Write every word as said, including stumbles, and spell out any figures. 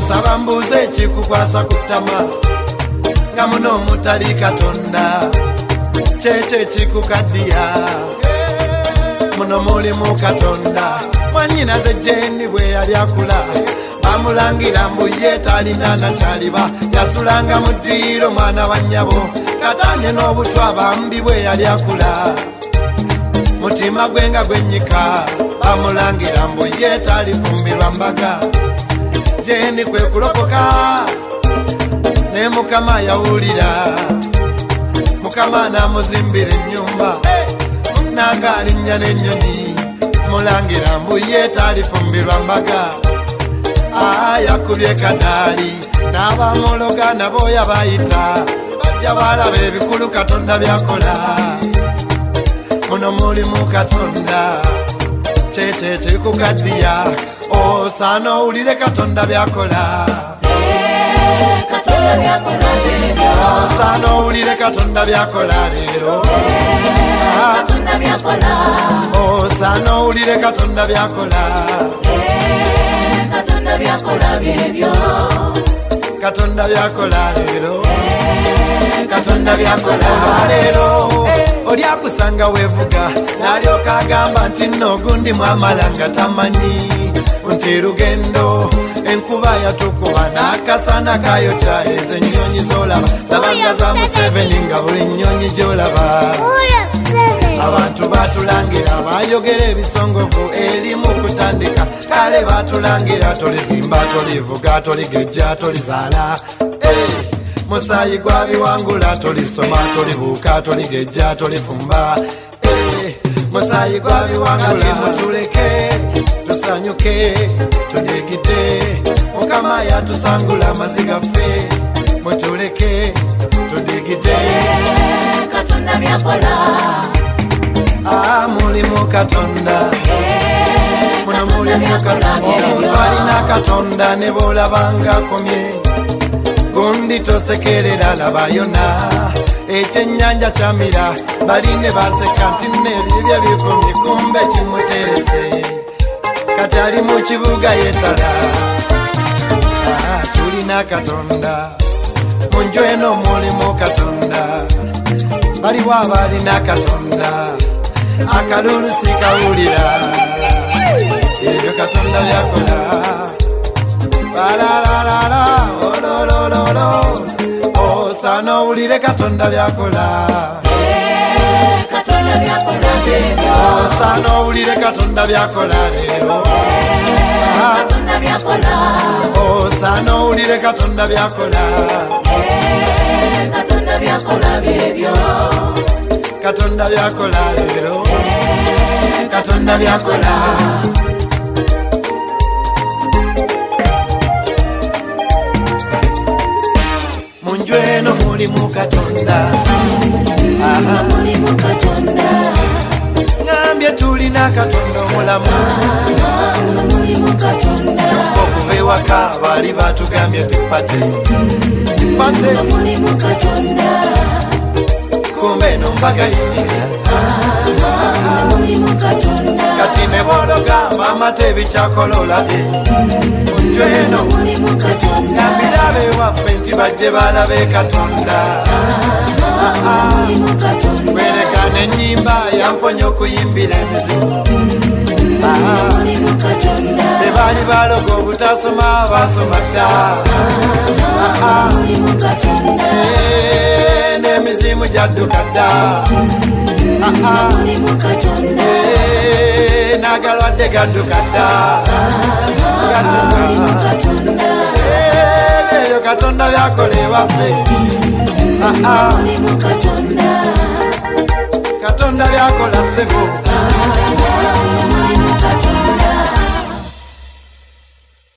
nsaba mbuuze ekikukwasa ku ttama nga muno mutali Katonda kyekyo ekikukaddiya muno mulimu Katonda. Mwannyinaze Jeni bwe yali akula bamulangira mbu ye talina nakyaliba yasulanga mu ddiiro mwana wa nnyabo katanye n'obutwa bambi bwe yali akula mutima gwe nga gwennyika bamulangira mbu ye talifumbirwa mbaga. Jeni kwe kulokoka ne Mukama yawulira Mukama namuzimbira ennyumba nanga alinnya n'ennyonyi mulangira mbu ye talifumbirwa mbaga. Yakubye kadaali n'abamuloga nabo yabayita bajja balaba ebikulu Katonda byakola muno mulimu Katonda kyekyo ekikukaddiya osaana owulire Katonda byakola osaana owulire Katonda byakola leero osaana owulire Katonda byakola Katonda byakola byebyo Katonda byakola leero Katonda byakola leero oli akusanga weevuga n'alyoka agamba nti nno gundi mwamalanga tamanyi nti lugendo enkuba yatukuba n'akasana kayokya ezo ennyonyi z'olaba zabanga za Museveni nga buli nnyonyi gy'olaba abantu batulangira bayogera ebisongovu erimu kutandika kale batulangira tolizimba tolivuga toligejja tolizaala musaayi gwa biwangula tolisoma tolibuuka toligejja tolifumba musaayi gwa biwangula mutuleke tusanyuke tudigite Mukama yatusangula amaziga ffe mutuleke tudigite Katonda byakola mulimu Katonda muno mulimu Katonda omuntu alina Katonda ne bw'olabanga akomye gundi tosekerera laba yona ekyennyanja kyamira bali ne baseka nti n'ebibye bikomye kumbe kimuterese kati ali mu kibuga yetala tulina Katonda mu nju eno mulimu Katonda baliwo abalina Katonda akalulu sikawulira ebyo Katonda byakola balalalala ololololo osaana owulire Katonda byakola osaana owulire Katonda byakola leero osaana owulire Katonda byakola Katonda byakola byebyo Katonda byakola leero Katonda byakola munju eno mulimu Katonda mulimu Katonda ngambye tulina Katonda omulamu mulimu Katonda kyokka okuva ewaka baali batugambye tupate pate mulimu Katonda kumbe eno mbaga yinyira kati ne bw'ologamba amata ebikyakolola munju eno nambirabe ewaffe nti bajje balabe Katonda wereka n'ennyimba yamponya okuyimbira emizimu be baali baloga obutasoma basoma dda n'emizimu gyadduka dda n'agalwadde gadduka dda ebyo Katonda byakola ewaffe Katonda byakola ssebo